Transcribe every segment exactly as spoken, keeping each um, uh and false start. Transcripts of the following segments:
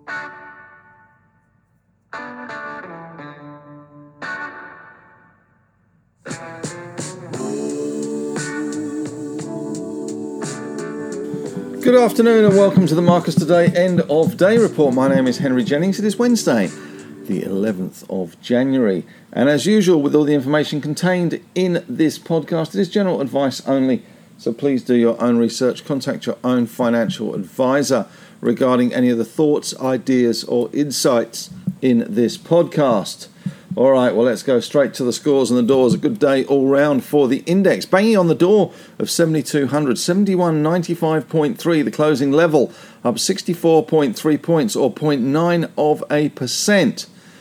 Good afternoon and welcome to the Marcus Today End of Day Report. My name is Henry Jennings. It is Wednesday, the eleventh of January. And as usual, with all the information contained in this podcast, it is general advice only. So please do your own research. Contact your own financial advisor regarding any of the thoughts, ideas or insights in this podcast. All right, well, let's go straight to the scores and the doors. A good day all round for the index. Banging on the door of seventy-two hundred, seventy-one ninety-five point three, the closing level, up sixty-four point three points or zero point nine of a percent.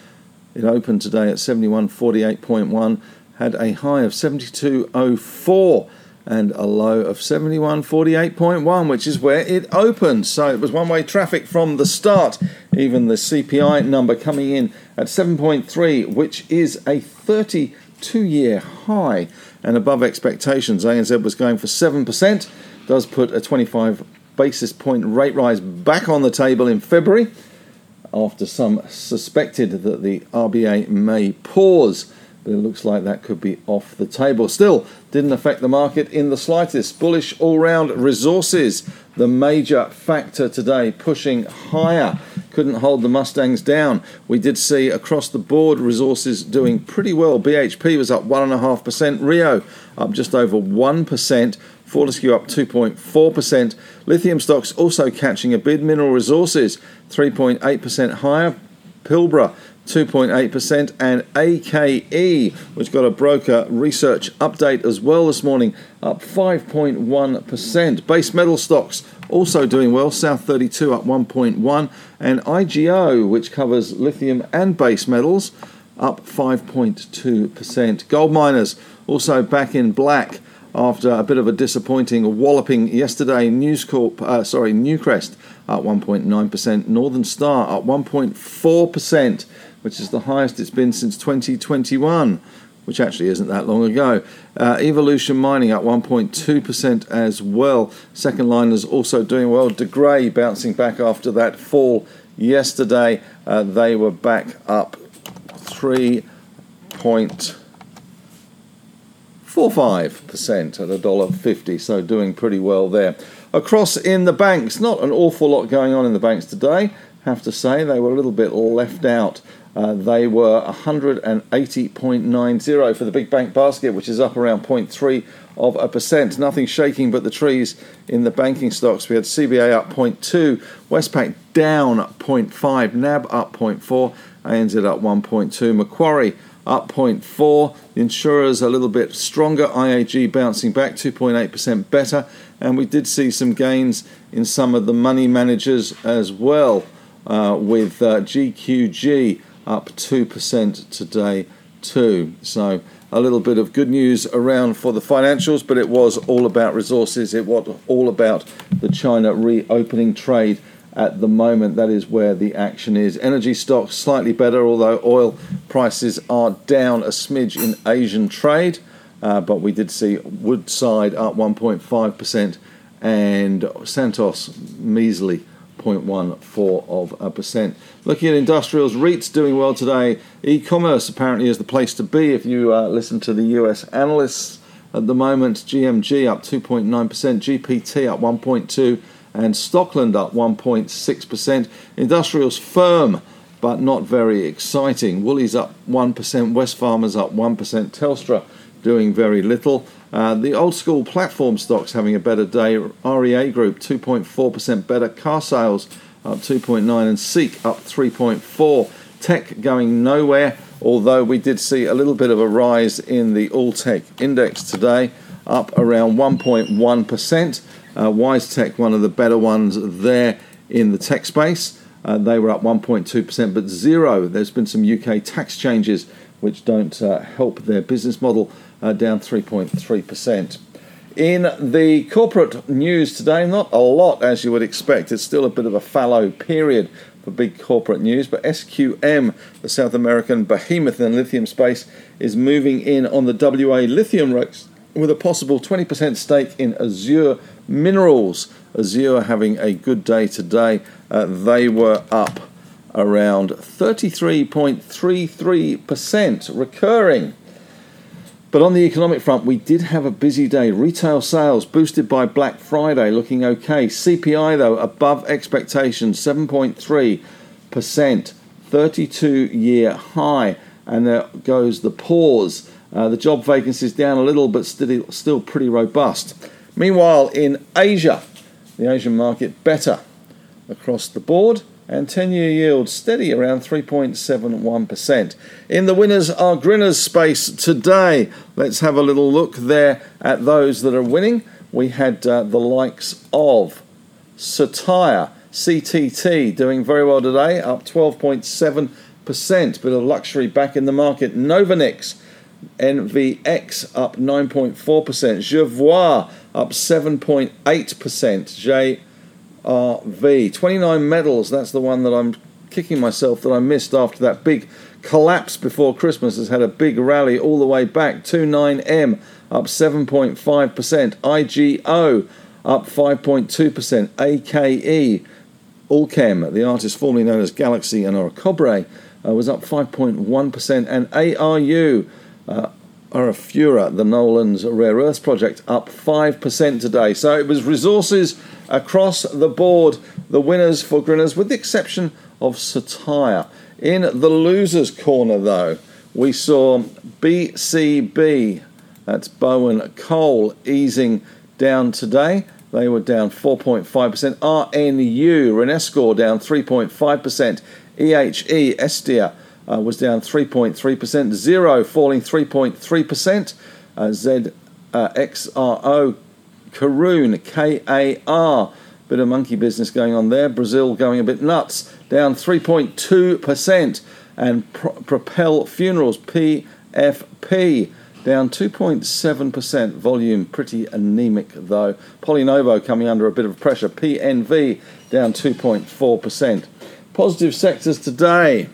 It opened today at seventy-one forty-eight point one, had a high of seventy-two oh four and a low of seventy-one forty-eight point one, which is where it opened. So it was one-way traffic from the start. Even the C P I number coming in at seven point three, which is a thirty-two-year high and above expectations. A N Z was going for seven percent, does put a twenty-five basis point rate rise back on the table in February after some suspected that the R B A may pause. But it looks like that could be off the table. Still, didn't affect the market in the slightest. Bullish all-round resources, the major factor today, pushing higher. Couldn't hold the Mustangs down. We did see across the board resources doing pretty well. B H P was up one point five percent. Rio up just over one percent. Fortescue up two point four percent. Lithium stocks also catching a bid. Mineral Resources three point eight percent higher. Pilbara two point eight percent, and A K E, which got a broker research update as well this morning, up five point one percent. Base metal stocks also doing well. South thirty-two up one point one, and I G O, which covers lithium and base metals, up five point two percent. Gold miners also back in black after a bit of a disappointing walloping yesterday. News Corp, uh, sorry, Newcrest up one point nine percent. Northern Star up one point four percent, which is the highest it's been since twenty twenty-one, which actually isn't that long ago. Uh, Evolution Mining up one point two percent as well. Second liners also doing well. De Grey bouncing back after that fall yesterday. Uh, they were back up three point four five percent at one dollar fifty, so doing pretty well there. Across in the banks, not an awful lot going on in the banks today, have to say. They were a little bit left out. Uh, they were one hundred eighty point nine zero for the big bank basket, which is up around zero point three of a percent. Nothing shaking but the trees in the banking stocks. We had C B A up zero point two, Westpac down zero point five, N A B up zero point four, A N Z up one point two, Macquarie up zero point four. The insurers a little bit stronger. I A G bouncing back two point eight percent better. And we did see some gains in some of the money managers as well, uh, with uh, G Q G up two percent today too. So a little bit of good news around for the financials, but it was all about resources. It was all about the China reopening trade at the moment. That is where the action is. Energy stocks slightly better, although oil prices are down a smidge in Asian trade. Uh, but we did see Woodside up one point five percent and Santos measly zero point one four of a percent. Looking at industrials, REITs doing well today. E-commerce apparently is the place to be if you uh, listen to the U S analysts at the moment. G M G up two point nine percent, G P T up one point two percent, and Stockland up one point six percent. Industrials firm, but not very exciting. Woolies up one percent, Wesfarmers up one percent, Telstra doing very little. Uh, the old school platform stocks having a better day. R E A Group two point four percent better, car sales up two point nine, and Seek up three point four. Tech going nowhere, although we did see a little bit of a rise in the All Tech index today, up around one point one percent. Uh, WiseTech, one of the better ones there in the tech space. Uh, they were up one point two percent, but zero. There's been some U K tax changes which don't uh, help their business model, uh, down three point three percent. In the corporate news today, not a lot as you would expect. It's still a bit of a fallow period for big corporate news, but S Q M, the South American behemoth in the lithium space, is moving in on the W A lithium race with a possible twenty percent stake in Azure Minerals. Azure having a good day today. Uh, they were up around thirty-three point three three percent, recurring. But on the economic front, we did have a busy day. Retail sales boosted by Black Friday, looking okay. C P I, though, above expectations, seven point three percent, thirty-two-year high. And there goes the pause. Uh, the job vacancies down a little, but still, still pretty robust. Meanwhile, in Asia, the Asian market better across the board, and ten-year yield steady around three point seven one percent. In the winners are grinners space today. Let's have a little look there at those that are winning. We had uh, the likes of Cettire, C T T, doing very well today, up twelve point seven percent. Bit of luxury back in the market. Novanix, N V X, up nine point four percent. Jervois, up seven point eight percent. J R V, twenty-nine Metals, that's the one that I'm kicking myself that I missed after that big collapse before Christmas, has had a big rally all the way back. twenty-nine M, up seven point five percent. I G O, up five point two percent. A K E, Allchem, the artist formerly known as Galaxy and Orocobre, uh, was up five point one percent. And A R U, uh, Arafura, the Nolan's rare earths project, up five percent today. So it was resources across the board, the winners for grinners, with the exception of Cettire. In the losers' corner, though, we saw B C B, that's Bowen Coal, easing down today. They were down four point five percent. R N U, Renascor, down three point five percent. E H E, Estia, uh, was down three point three percent. Zero falling three point three percent. Uh, Z X R O, Karoon, K A R, bit of monkey business going on there. Brazil going a bit nuts, down three point two percent. And Pro- Propel Funerals, P F P, down two point seven percent. Volume pretty anemic though. Polynovo coming under a bit of pressure. P N V down two point four percent. Positive sectors today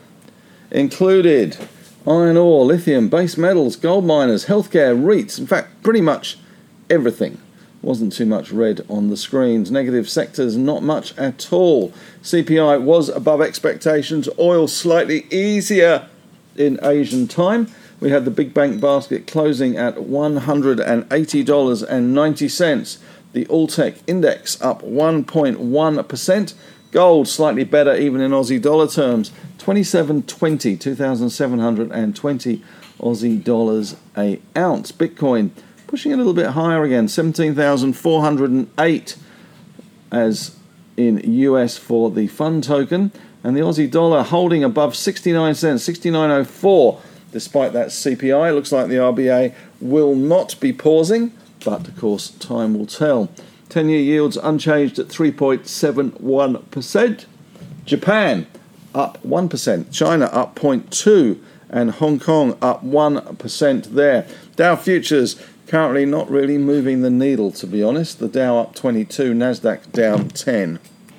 included iron ore, lithium, base metals, gold miners, healthcare, REITs. In fact, pretty much everything. Wasn't too much red on the screens. Negative sectors, not much at all. C P I was above expectations. Oil slightly easier in Asian time. We had the big bank basket closing at one hundred eighty dollars and ninety cents. The Alltech index up one point one percent. Gold slightly better even in Aussie dollar terms. twenty-seven twenty, two thousand seven hundred twenty Aussie dollars a ounce. Bitcoin pushing a little bit higher again, seventeen thousand four hundred eight as in U S for the fund token, and the Aussie dollar holding above sixty-nine cents, sixty-nine oh four, despite that C P I. Looks like the R B A will not be pausing, but of course time will tell. ten-year yields unchanged at three point seven one percent. Japan up one percent, China up zero point two, and Hong Kong up one percent there. Dow futures currently not really moving the needle, to be honest. The Dow up twenty-two, Nasdaq down ten.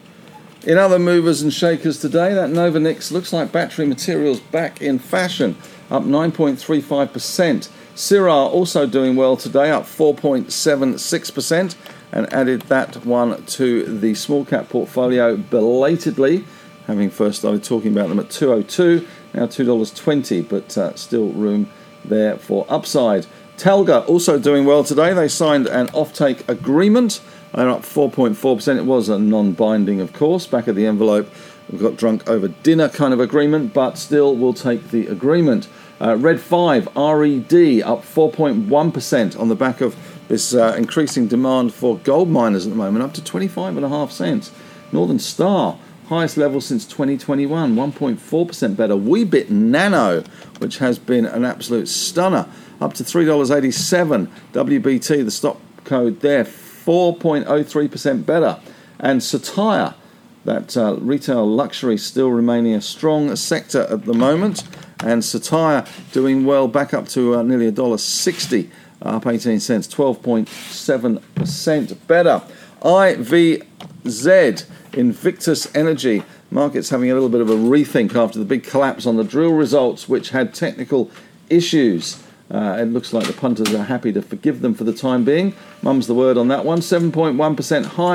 In other movers and shakers today, that Novanix looks like battery materials back in fashion, up nine point three five percent. Syrah also doing well today, up four point seven six percent, and added that one to the small cap portfolio belatedly, having first started talking about them at two oh two, now two dollars twenty, but uh, still room there for upside. Talga also doing well today. They signed an offtake agreement. They're up four point four percent. It was a non-binding, of course. Back of the envelope, we've got drunk over dinner kind of agreement, but still we'll take the agreement. Uh, Red five, R E D, up four point one percent on the back of this uh, increasing demand for gold miners at the moment, up to twenty-five point five cents. Northern Star, highest level since twenty twenty-one, one point four percent better. Weebit Nano, which has been an absolute stunner, up to three dollars eighty-seven. W B T, the stock code there, four point oh three percent better. And Cettire, that uh, retail luxury still remaining a strong sector at the moment. And Cettire doing well, back up to uh, nearly one dollar sixty, up eighteen cents, twelve point seven percent better. I V Z, Invictus Energy, markets having a little bit of a rethink after the big collapse on the drill results, which had technical issues. Uh, it looks like the punters are happy to forgive them for the time being. Mum's the word on that one. seven point one percent higher.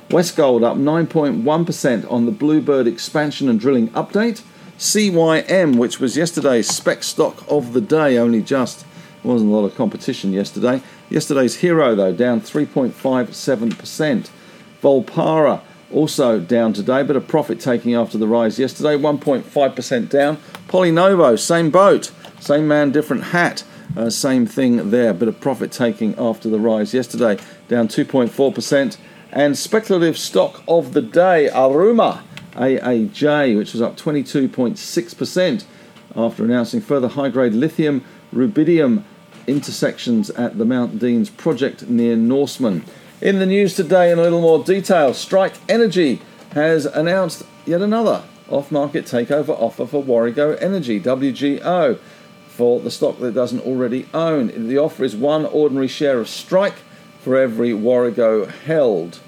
Westgold up nine point one percent on the Bluebird expansion and drilling update. C Y M, which was yesterday's spec stock of the day, only just, there wasn't a lot of competition yesterday. Yesterday's hero, though, down three point five seven percent. Volpara also down today, but a profit taking after the rise yesterday, one point five percent down. Polynovo, same boat, same man, different hat, uh, same thing there, but a profit taking after the rise yesterday, down two point four percent. And speculative stock of the day, Aruma, A A J, which was up twenty-two point six percent after announcing further high-grade lithium rubidium intersections at the Mount Deans project near Norseman. In the news today, in a little more detail, Strike Energy has announced yet another off-market takeover offer for Warrego Energy, W G O, for the stock that it doesn't already own. The offer is one ordinary share of Strike for every Warrego held.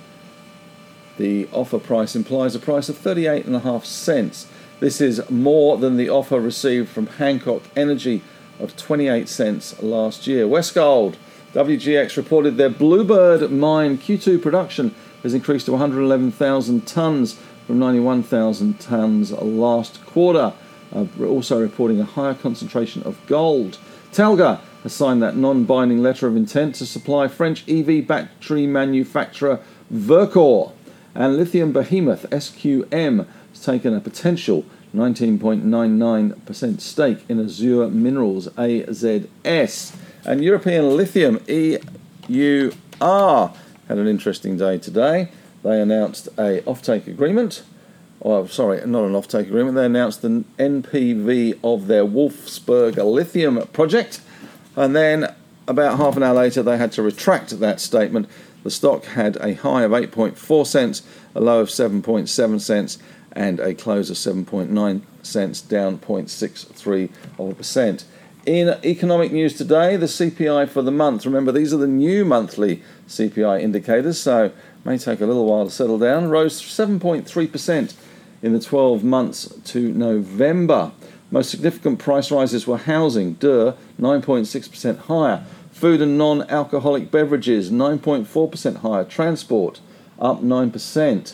The offer price implies a price of thirty-eight point five cents. This is more than the offer received from Hancock Energy of twenty-eight cents last year. Westgold, W G X reported their Bluebird mine Q two production has increased to one hundred eleven thousand tonnes from ninety-one thousand tonnes last quarter. Uh, also reporting a higher concentration of gold. Talga has signed that non-binding letter of intent to supply French E V battery manufacturer Verkor. And lithium behemoth S Q M has taken a potential nineteen point nine nine percent stake in Azure Minerals A Z S. And European Lithium E U R had an interesting day today. They announced a offtake agreement. Oh, sorry, not an offtake agreement. They announced the N P V of their Wolfsburg lithium project. And then about half an hour later, they had to retract that statement. The stock had a high of eight point four cents, a low of seven point seven cents, and a close of seven point nine cents, down zero point six three percent. In economic news today, the C P I for the month. Remember, these are the new monthly C P I indicators, so it may take a little while to settle down. Rose seven point three percent in the twelve months to November. Most significant price rises were housing, D E R, nine point six percent higher. Food and non-alcoholic beverages, nine point four percent higher. Transport, up nine percent.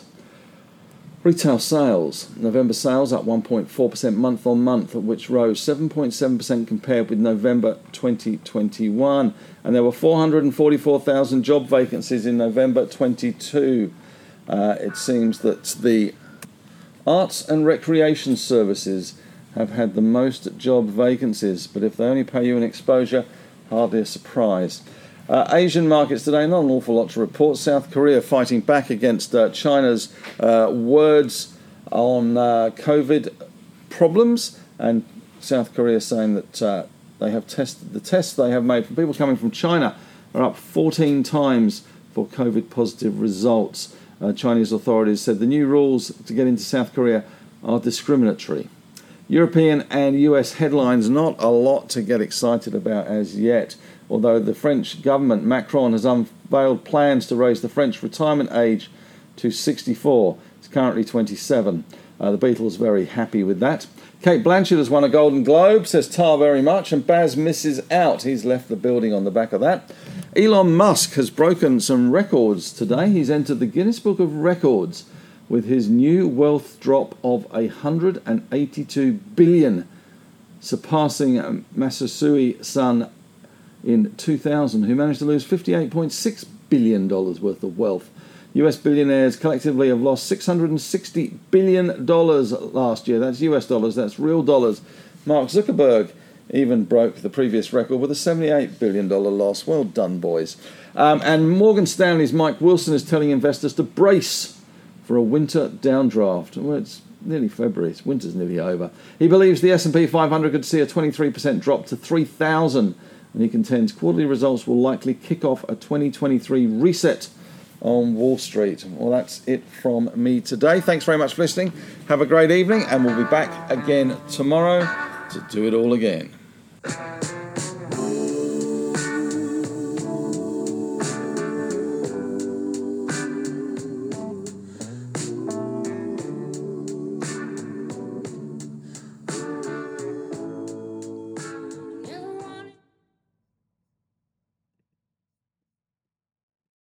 Retail sales, November sales up one point four percent month on month, which rose seven point seven percent compared with November twenty twenty-one. And there were four hundred forty-four thousand job vacancies in November twenty-two. Uh, it seems that the arts and recreation services have had the most job vacancies, but if they only pay you an exposure, hardly a surprise. Uh, Asian markets today, not an awful lot to report. South Korea fighting back against uh, China's uh, words on uh, COVID problems, and South Korea saying that uh, they have tested the tests they have made for people coming from China are up fourteen times for COVID positive results. Uh, Chinese authorities said the new rules to get into South Korea are discriminatory. European and U S headlines, not a lot to get excited about as yet, although the French government, Macron, has unveiled plans to raise the French retirement age to sixty-four. It's currently twenty-seven. Uh, the Beatles very happy with that. Kate Blanchett has won a Golden Globe, says Tar very much, and Baz misses out. He's left the building on the back of that. Elon Musk has broken some records today. He's entered the Guinness Book of Records with his new wealth drop of one hundred eighty-two billion dollars, surpassing Masasui Son in two thousand, who managed to lose fifty-eight point six billion dollars worth of wealth. U S billionaires collectively have lost six hundred sixty billion dollars last year. That's U S dollars, that's real dollars. Mark Zuckerberg even broke the previous record with a seventy-eight billion dollars loss. Well done, boys. Um, and Morgan Stanley's Mike Wilson is telling investors to brace for a winter downdraft. Well, it's nearly February. It's winter's nearly over. He believes the S and P five hundred could see a twenty-three percent drop to three thousand, and he contends quarterly results will likely kick off a twenty twenty-three reset on Wall Street. Well, that's it from me today. Thanks very much for listening. Have a great evening, and we'll be back again tomorrow to do it all again.